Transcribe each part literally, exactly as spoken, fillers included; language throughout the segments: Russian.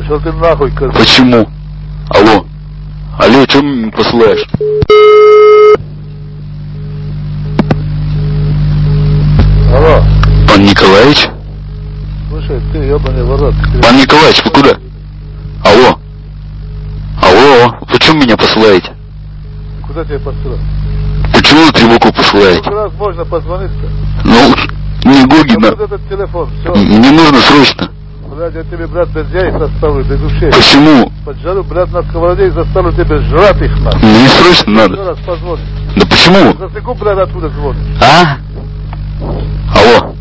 Что ты нахуй, козел? Почему? Алло. Алло, что мне посылаешь? Алло. Пан Николаевич? Слушай, ты ебаный ворот. Ты... Пан Николаевич, вы куда? Алло. Алло, вы что меня посылаете? Куда тебя посылать? Почему вы тревогу посылаете? Сколько раз можно позвонить-то? Ну, не Гогина. Вот этот телефон, все. Мне нужно срочно. Блядь, я тебе, брат, без яиц оставлю, без ушей. Почему? Поджарю, брат, на сковороде и заставлю тебе жрать их, нахуй. Мне срочно Еще надо. раз позвонишь. Да почему? За секунду, брат, оттуда звонишь. А? Алло.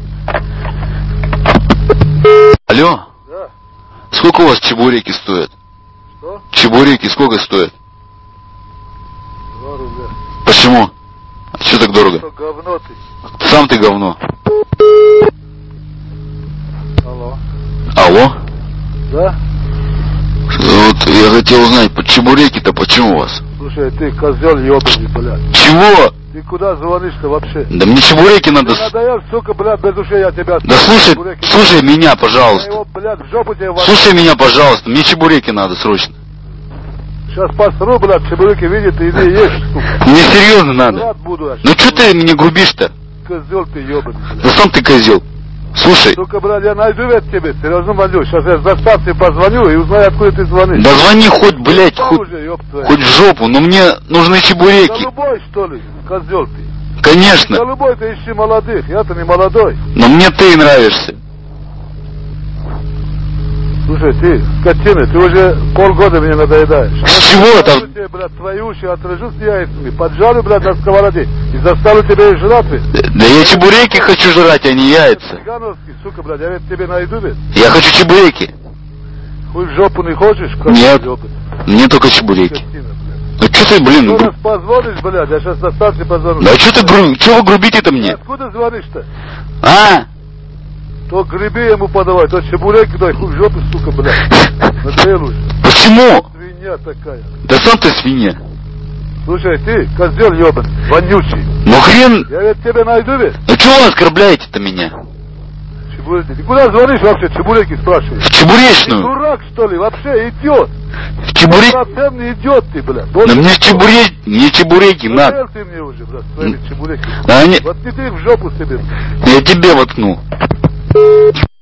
Алло. Да. Сколько у вас чебуреки стоят? Что? Чебуреки сколько стоят? Два рубля. Почему? А что так дорого? Что, говно ты? Сам ты говно. Алло. Алло? Да? Вот я хотел узнать, по чебуреки-то почему у вас? Слушай, ты козел ебаный, блядь. Чего? Ты куда звонишь-то вообще? Да мне чебуреки надо... Ты надоел, сука, блядь, без ушей я тебя... Да слушай, чебуреки... слушай меня, Я пожалуйста. его, блядь, в жопу тебе... Слушай меня, пожалуйста, мне чебуреки надо срочно. Сейчас посру, блядь, чебуреки видит, и иди ешь, сука. Мне серьезно надо. Рад буду, аж. Ну что ты мне грубишь-то? Козел ты ебаный, блядь. Да сам ты козел. Слушай, Сука, блядь, я найду ведь тебе, серьезно молю. Сейчас я за станции позвоню и узнаю, откуда ты звонишь. да звони хоть, блядь, Что хоть, уже, ёб твою? хоть в жопу, но мне нужны чебуреки. Голубой, что ли? Козел ты. Конечно, Голубой ты ищи молодых, я-то не молодой. но мне ты нравишься. Слушай, ты, скотина, ты уже полгода мне надоедаешь. С чего Я там? тебе, брат, твои уши отрежу с яйцами, поджарю, брат, на сковороде и заставлю тебя их жрать, ведь. Да я чебуреки хочу жрать, а не яйца. Цыгановский, сука, блядь, я ведь тебе найду, ведь. Я хочу чебуреки. Хуй в жопу не хочешь? Козел Нет. ёбаный. Мне только чебуреки. Скотина, блядь. Ну что ты, блин, Сто гру- раз позвонишь, блядь, я сейчас на станции позвоню. да что ты, гру... что вы грубите-то мне? Откуда звонишь-то? А? То грибы ему подавай, то чебуреки дай, хуй в жопу, сука, блядь. Надоел уже. Почему? Свинья такая. Да сам ты свинья. Слушай, ты, козел ебаный, вонючий. Ну хрен, Я ведь тебя найду ведь. ну чего вы оскорбляете-то меня? Чебуреки. Ты куда звонишь вообще, чебуреки спрашиваешь? В Ты чебуречную. дурак, что ли? Вообще идиот. В чебуреки. Совсем не идиот ты, блядь. Да мне чебуреки, мне чебуреки надо. Надоел ты мне уже, брат, своими чебуреки. Да они... Вот ты их в жопу себе. Я тебе воткну.